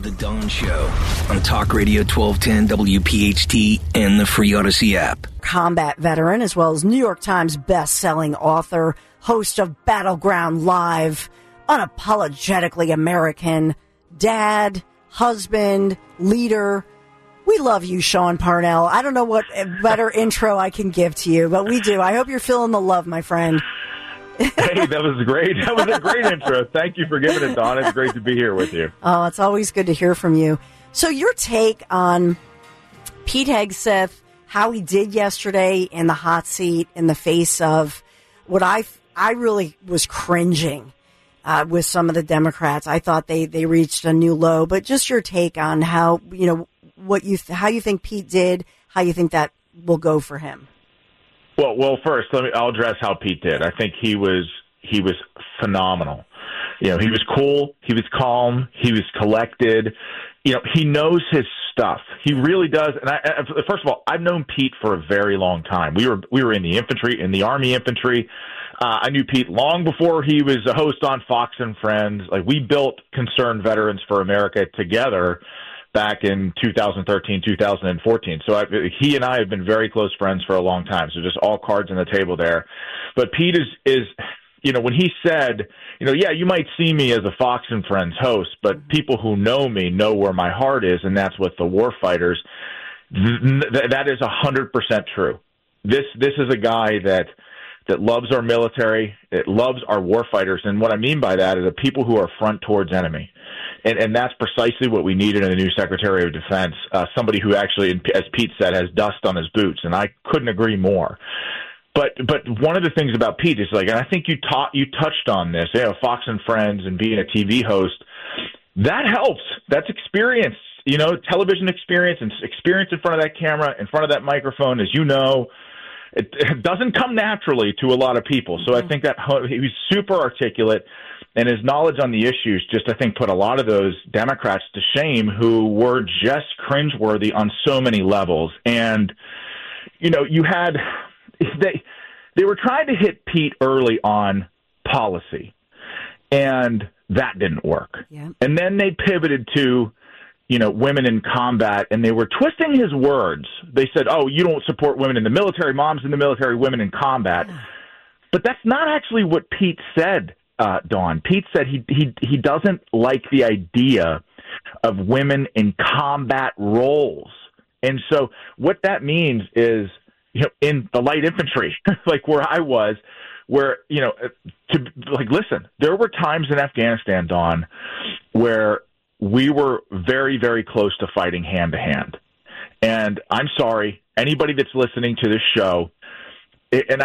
The Dawn Show on Talk Radio 1210 WPHT and the free Odyssey app. Combat veteran, as well as New York Times best-selling author, host of Battleground Live, unapologetically American, dad, husband, leader. We love you, Sean Parnell. I don't know what better intro I can give to you, but we do. I hope you're feeling the love, my friend. Hey, that was great. That was a great intro. Thank you for giving it, Dawn. It's great to be here with you. Oh, it's always good to hear from you. So your take on Pete Hegseth, how he did yesterday in the hot seat in the face of what I really was cringing with some of the Democrats. I thought they reached a new low, but just your take on how, how you think Pete did, how you think that will go for him. Well, first, I'll address how Pete did. I think he was phenomenal. He was cool, he was calm, he was collected. He knows his stuff. He really does. And first of all, I've known Pete for a very long time. We were in the infantry, in the Army infantry. I knew Pete long before he was a host on Fox and Friends. Like, we built Concerned Veterans for America together back in 2013, 2014. So he and I have been very close friends for a long time. So just all cards on the table there. But Pete is when he said, yeah, you might see me as a Fox and Friends host, but people who know me know where my heart is, and that's with the war fighters. That is 100% true. This is a guy that loves our military, that loves our war fighters, and what I mean by that is the people who are front towards enemy. And that's precisely what we needed in a new Secretary of Defense, somebody who actually, as Pete said, has dust on his boots, and I couldn't agree more. But one of the things about Pete is, and I think you touched on this, Fox and Friends and being a TV host, that helps. That's experience, television experience and experience in front of that camera, in front of that microphone, as you know. It doesn't come naturally to a lot of people. So I think that he was super articulate, and his knowledge on the issues just, I think, put a lot of those Democrats to shame who were just cringeworthy on so many levels. And, you had they were trying to hit Pete early on policy, and that didn't work. Yeah. And then they pivoted to, women in combat, and they were twisting his words. They said, oh, you don't support women in the military, moms in the military, women in combat. Yeah. But that's not actually what Pete said, Dawn. Pete said he doesn't like the idea of women in combat roles. And so what that means is, in the light infantry, like where I was, where, listen, there were times in Afghanistan, Dawn, where we were very, very close to fighting hand to hand. And I'm sorry, anybody that's listening to this show, and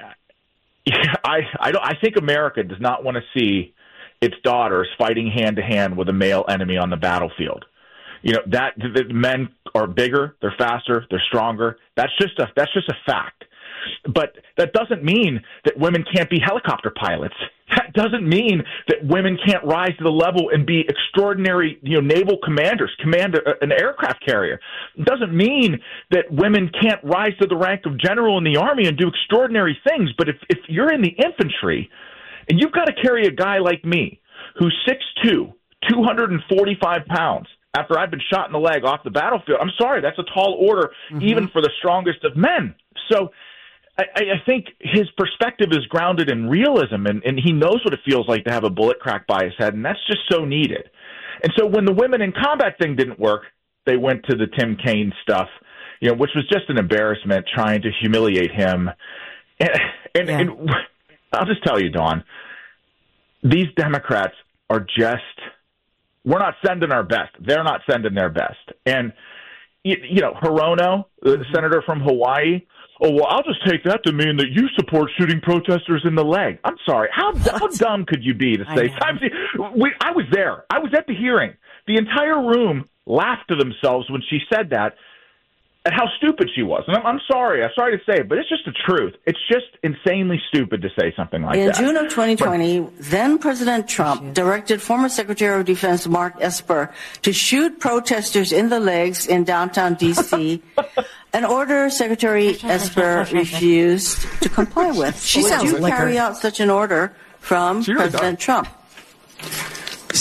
I think America does not want to see its daughters fighting hand to hand with a male enemy on the battlefield. That the men are bigger, they're faster, they're stronger. That's just a fact. But that doesn't mean that women can't be helicopter pilots. That doesn't mean that women can't rise to the level and be extraordinary, naval commanders, command an aircraft carrier. It doesn't mean that women can't rise to the rank of general in the Army and do extraordinary things. But if you're in the infantry and you've got to carry a guy like me who's 6'2", 245 pounds, after I've been shot in the leg off the battlefield, I'm sorry, that's a tall order, even for the strongest of men. So I think his perspective is grounded in realism, and he knows what it feels like to have a bullet crack by his head, and that's just so needed. And so when the women in combat thing didn't work, they went to the Tim Kaine stuff, which was just an embarrassment, trying to humiliate him. And I'll just tell you, Dawn, these Democrats are just... We're not sending our best. They're not sending their best. And, Hirono, the senator from Hawaii, oh, well, I'll just take that to mean that you support shooting protesters in the leg. I'm sorry. How dumb could you be to say? I was there. I was at the hearing. The entire room laughed to themselves when she said that, at how stupid she was. And I'm sorry. I'm sorry to say it, but it's just the truth. It's just insanely stupid to say something like that. In June of 2020, then President Trump directed former Secretary of Defense Mark Esper to shoot protesters in the legs in downtown D.C., an order Secretary Esper refused to comply with. Would you carry out such an order from President Trump?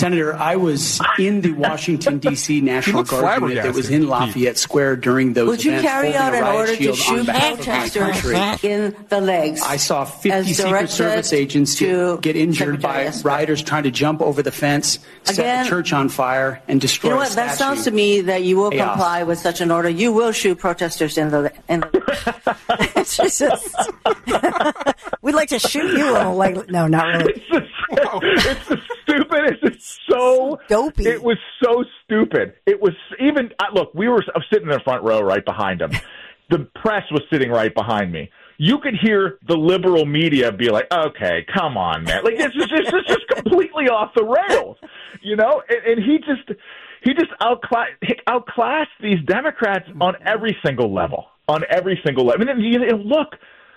Senator, I was in the Washington, D.C. National Guard unit that was in Lafayette Square during those events. Would you carry out an order to shoot protesters in the legs? I saw 50 Secret Service agents get injured by rioters trying to jump over the fence, set the church on fire, and destroy You know what? That sounds to me that you will comply with such an order. You will shoot protesters in the We'd like to shoot you on the leg. No, not really. It's the stupidest. It's so dopey. It was so stupid. It was even look. I was sitting in the front row right behind him. The press was sitting right behind me. You could hear the liberal media be like, "Okay, come on, man! Like this is just completely off the rails," you know. And he just outclassed these Democrats on every single level. On every single level. I mean, look,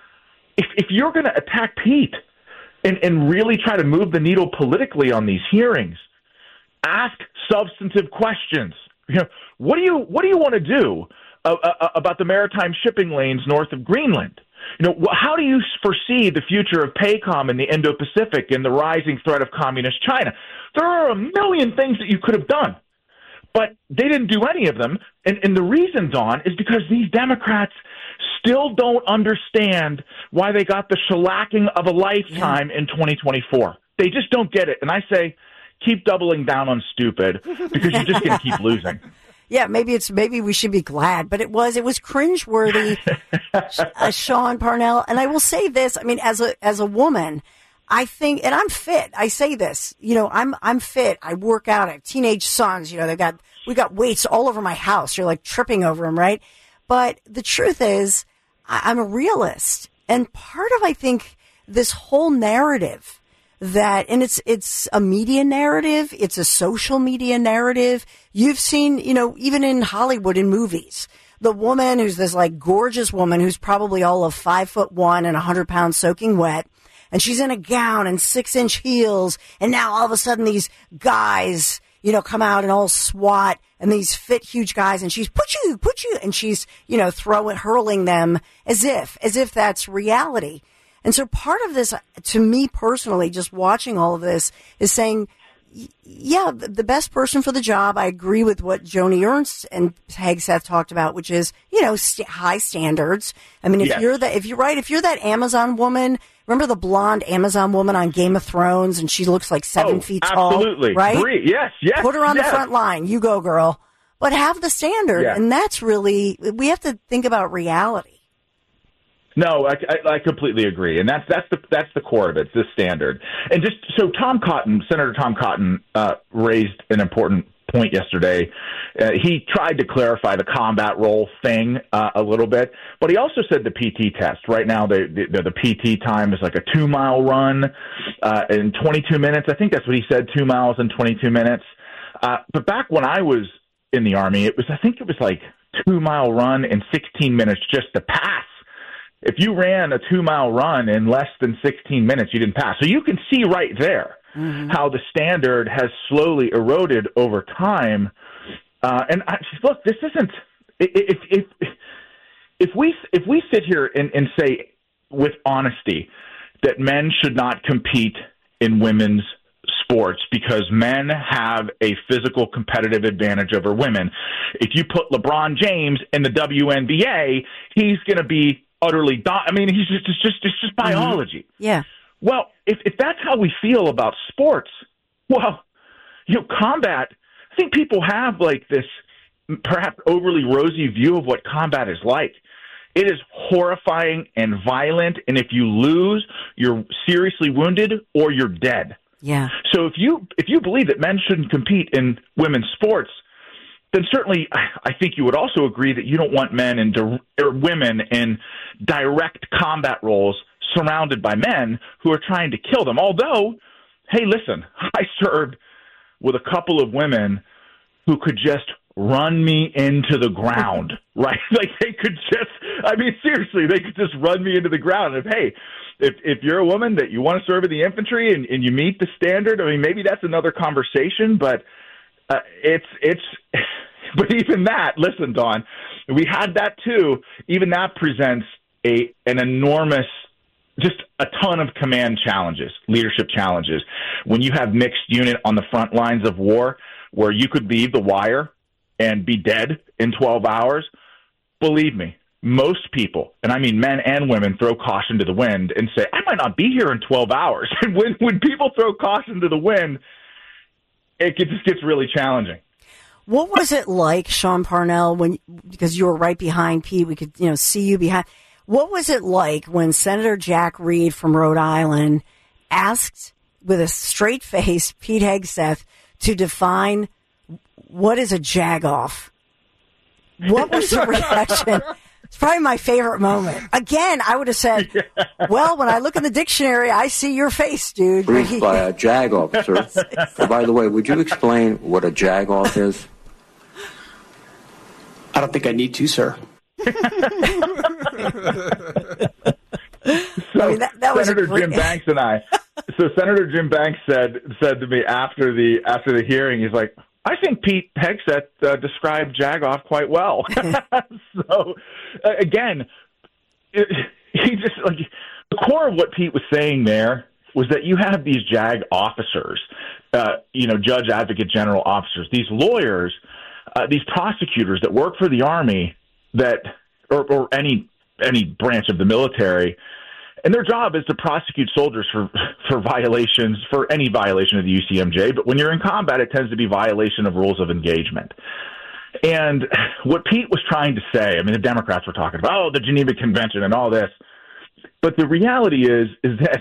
if you're going to attack Pete and really try to move the needle politically on these hearings, ask substantive questions. You know, what do you want to do about the maritime shipping lanes north of Greenland? You know, how do you foresee the future of PACOM in the Indo-Pacific and the rising threat of communist China? There are a million things that you could have done, but they didn't do any of them. And the reason, Dawn, is because these Democrats still don't understand why they got the shellacking of a lifetime in 2024. They just don't get it. And I say, keep doubling down on stupid because you're just going to keep losing. Yeah, maybe we should be glad, but it was cringeworthy, Sean Parnell. And I will say this: I mean, as a woman, I think, and I'm fit. I say this, you know, I'm fit. I work out. I have teenage sons. You know, we got weights all over my house. You're like tripping over them, right? But the truth is, I'm a realist, and part of, I think, this whole narrative that, and it's a media narrative, it's a social media narrative. You've seen, you know, even in Hollywood in movies, the woman who's this like gorgeous woman who's probably all of 5'1" and 100 pounds soaking wet. And she's in a gown and 6-inch heels. And now all of a sudden these guys, you know, come out and all SWAT and these fit, huge guys. And she's put you. And she's, you know, hurling them as if that's reality. And so part of this, to me personally, just watching all of this is saying, yeah, the best person for the job. I agree with what Joni Ernst and Hegseth talked about, which is, you know, high standards. I mean, if you're that Amazon woman, remember the blonde Amazon woman on Game of Thrones, and she looks like 7 feet tall, absolutely, right? Yes. Put her on the front line. You go, girl. But have the standard, and that's really, we have to think about reality. No, I completely agree, and that's the core of it, the standard. And just so Senator Tom Cotton raised an important point yesterday. He tried to clarify the combat role thing a little bit, but he also said the PT test. Right now, the PT time is like a 2-mile run in 22 minutes. I think that's what he said, 2 miles in 22 minutes. But back when I was in the Army, I think it was like 2-mile run in 16 minutes just to pass. If you ran a 2-mile run in less than 16 minutes, you didn't pass. So you can see right there how the standard has slowly eroded over time. Look, this isn't. If we sit here and say with honesty that men should not compete in women's sports because men have a physical competitive advantage over women, if you put LeBron James in the WNBA, he's going to be utterly he's just biology. Yeah. Well, if that's how we feel about sports, well, you know, combat, I think people have like this perhaps overly rosy view of what combat is like. It is horrifying and violent, and if you lose, you're seriously wounded or you're dead. Yeah. So if you believe that men shouldn't compete in women's sports, then certainly I think you would also agree that you don't want women in direct combat roles surrounded by men who are trying to kill them. Although, hey, listen, I served with a couple of women who could just run me into the ground, right? Like they could seriously, they could just run me into the ground. If you're a woman that you want to serve in the infantry and you meet the standard, I mean, maybe that's another conversation, but but even that, listen, Dawn, we had that too. Even that presents an enormous, just a ton of command challenges, leadership challenges. When you have mixed unit on the front lines of war where you could leave the wire and be dead in 12 hours, believe me, most people, and I mean men and women, throw caution to the wind and say, I might not be here in 12 hours. And when people throw caution to the wind, it just gets really challenging. What was it like, Sean Parnell, because you were right behind Pete, we could see you behind. What was it like when Senator Jack Reed from Rhode Island asked with a straight face Pete Hegseth to define what is a jagoff? What was the reaction? It's probably my favorite moment. Again, I would have said, well, when I look in the dictionary, I see your face, dude. Briefed by a JAG officer. By the way, would you explain what a jagoff is? I don't think I need to, sir. So that was Senator Jim Banks and I. So Senator Jim Banks said to me after the hearing, he's like, I think Pete Hegseth described jagoff quite well. So again, he just like the core of what Pete was saying there was that you have these JAG officers, judge, advocate, general officers, these lawyers, these prosecutors that work for the Army that or any branch of the military, and their job is to prosecute soldiers for violations, for any violation of the UCMJ. But when you're in combat, it tends to be violation of rules of engagement. And what Pete was trying to say, I mean, the Democrats were talking about, the Geneva Convention and all this. But the reality is that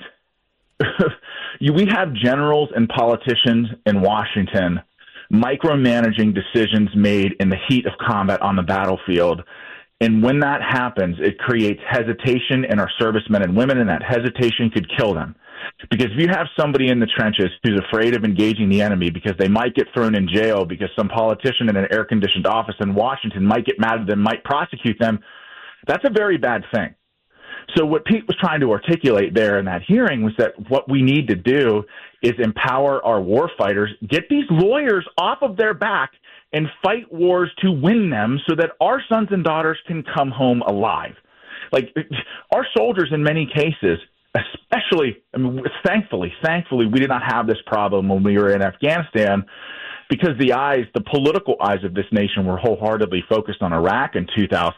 we have generals and politicians in Washington micromanaging decisions made in the heat of combat on the battlefield. And when that happens, it creates hesitation in our servicemen and women, and that hesitation could kill them. Because if you have somebody in the trenches who's afraid of engaging the enemy because they might get thrown in jail because some politician in an air-conditioned office in Washington might get mad at them, might prosecute them, that's a very bad thing. So what Pete was trying to articulate there in that hearing was that what we need to do is empower our war fighters, get these lawyers off of their back, and fight wars to win them so that our sons and daughters can come home alive. Like, our soldiers in many cases, especially, I mean, thankfully, we did not have this problem when we were in Afghanistan because the political eyes of this nation were wholeheartedly focused on Iraq in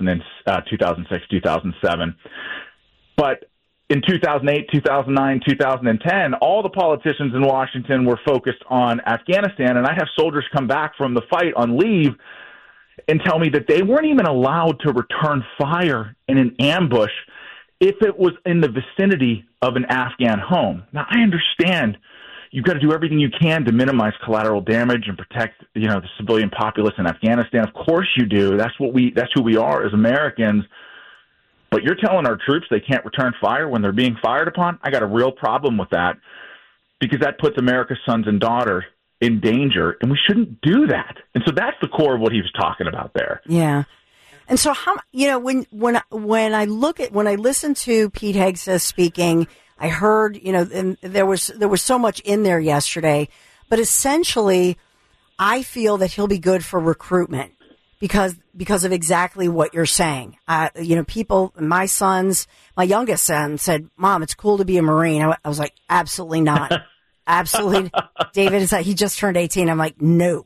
2006, 2007. But in 2008, 2009, 2010, all the politicians in Washington were focused on Afghanistan, and I have soldiers come back from the fight on leave and tell me that they weren't even allowed to return fire in an ambush if it was in the vicinity of an Afghan home. Now, I understand you've got to do everything you can to minimize collateral damage and protect, the civilian populace in Afghanistan. Of course you do. That's who we are as Americans. But you're telling our troops they can't return fire when they're being fired upon? I got a real problem with that because that puts America's sons and daughters in danger, and we shouldn't do that. And so that's the core of what he was talking about there. Yeah. And so when I listen to Pete Hegseth speaking, I heard, and there was so much in there yesterday, but essentially I feel that he'll be good for recruitment. Because of exactly what you're saying. People, my youngest son said, Mom, it's cool to be a Marine. I was like, absolutely not. Absolutely. David is like, he just turned 18. I'm like, no.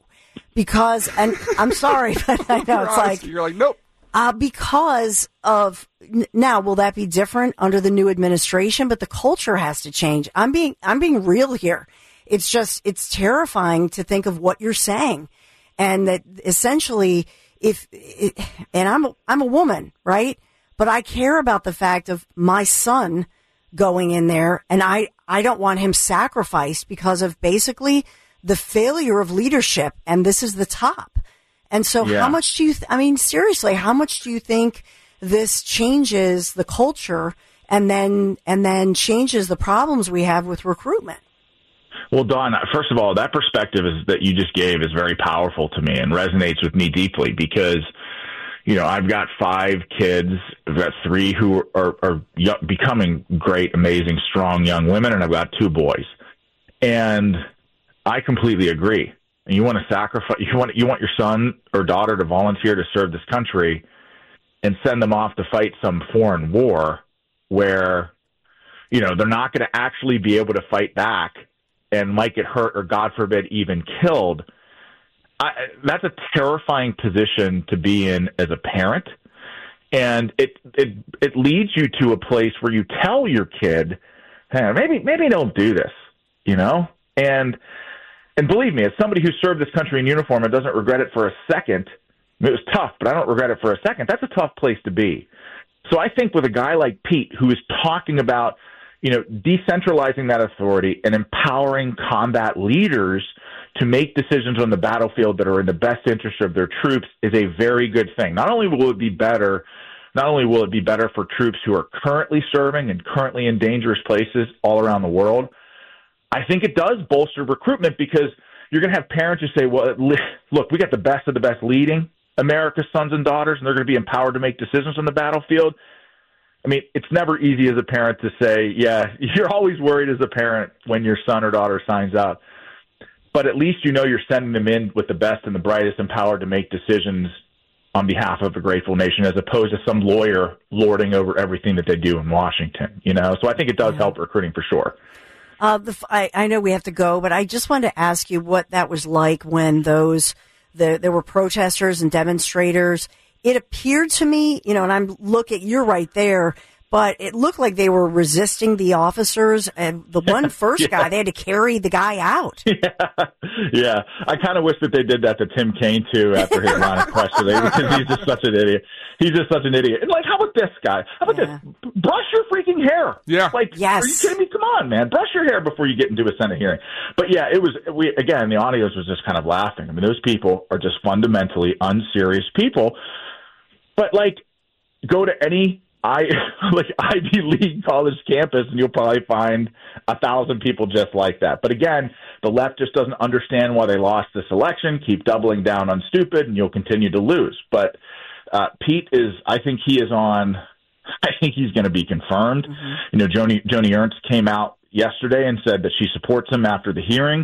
And I'm sorry, but I know it's like, you're like, nope. Because of, now, will that be different under the new administration? But the culture has to change. I'm being real here. It's terrifying to think of what you're saying. And that essentially, I'm a woman, right? But I care about the fact of my son going in there, and I don't want him sacrificed because of basically the failure of leadership, and this is the top. And so how much do you, seriously, how much do you think this changes the culture and then changes the problems we have with recruitment? Well, Dawn, first of all, that perspective that you just gave is very powerful to me and resonates with me deeply because, I've got 5 kids. I've got 3 who are becoming great, amazing, strong young women, and I've got 2 boys. And I completely agree. And you want to sacrifice, you want your son or daughter to volunteer to serve this country and send them off to fight some foreign war where they're not going to actually be able to fight back and might get hurt or, God forbid, even killed. That's a terrifying position to be in as a parent. And it leads you to a place where you tell your kid, hey, maybe don't do this, And believe me, as somebody who served this country in uniform and doesn't regret it for a second, it was tough, but I don't regret it for a second. That's a tough place to be. So I think with a guy like Pete, who is talking about, decentralizing that authority and empowering combat leaders to make decisions on the battlefield that are in the best interest of their troops, is a very good thing. Not only will it be better for troops who are currently serving and currently in dangerous places all around the world, I think it does bolster recruitment, because you're going to have parents who say, well, look, we got the best of the best leading America's sons and daughters, and they're going to be empowered to make decisions on the battlefield. I mean, it's never easy as a parent to say, yeah, you're always worried as a parent when your son or daughter signs up. But at least you're sending them in with the best and the brightest, empowered to make decisions on behalf of a grateful nation, as opposed to some lawyer lording over everything that they do in Washington. So I think it does help recruiting for sure. I know we have to go, but I just wanted to ask you what that was like when there were protesters and demonstrators. It appeared to me, and you're right there, but it looked like they were resisting the officers, and the one first guy, they had to carry the guy out. Yeah. I kind of wish that they did that to Tim Kaine too after his line of questioning, because he's just such an idiot. And how about this guy? How about this? Brush your freaking hair. Yeah. Yes. Are you kidding me? Come on, man. Brush your hair before you get into a Senate hearing. But yeah, the audience was just kind of laughing. I mean, those people are just fundamentally unserious people. But go to any Ivy League college campus, and you'll probably find 1,000 people just like that. But again, the left just doesn't understand why they lost this election. Keep doubling down on stupid, and you'll continue to lose. But Pete I think he's going to be confirmed. Mm-hmm. Joni Ernst came out yesterday and said that she supports him after the hearing.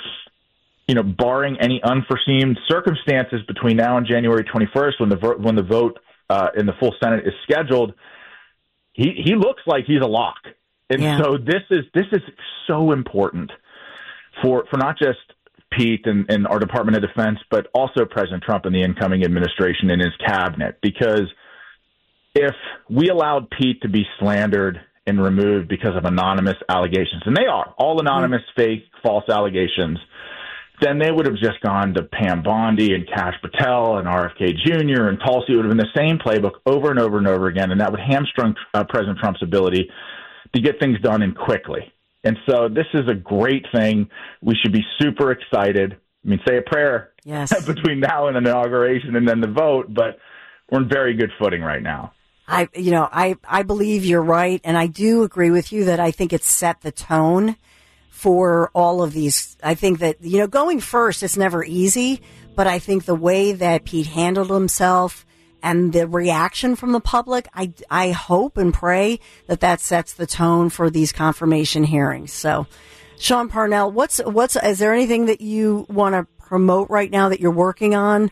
Barring any unforeseen circumstances between now and January 21st, when the vote in the full Senate is scheduled, he looks like he's a lock. And so this is so important for not just Pete and our Department of Defense, but also President Trump and the incoming administration and his cabinet. Because if we allowed Pete to be slandered and removed because of anonymous allegations, and they are all anonymous, fake, false allegations, then they would have just gone to Pam Bondi and Kash Patel and RFK Jr. and Tulsi. It would have been the same playbook over and over and over again, and that would hamstring President Trump's ability to get things done and quickly. And so this is a great thing. We should be super excited. I mean, say a prayer between now and the inauguration and then the vote, but we're in very good footing right now. I believe you're right, and I do agree with you that I think it's set the tone for all of these. I think that, going first, it's never easy, but I think the way that Pete handled himself and the reaction from the public, I hope and pray that sets the tone for these confirmation hearings. So, Sean Parnell, is there anything that you want to promote right now that you're working on?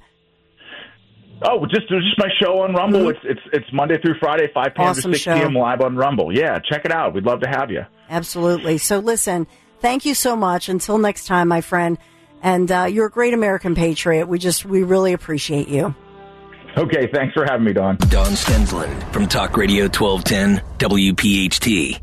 Oh, just my show on Rumble. Mm-hmm. It's Monday through Friday, 5 p.m. Awesome to 6 p.m. live on Rumble. Yeah, check it out. We'd love to have you. Absolutely. So listen, thank you so much. Until next time, my friend. And you're a great American patriot. We really appreciate you. Okay, thanks for having me, Don. Don Stensland from Talk Radio 1210 WPHT.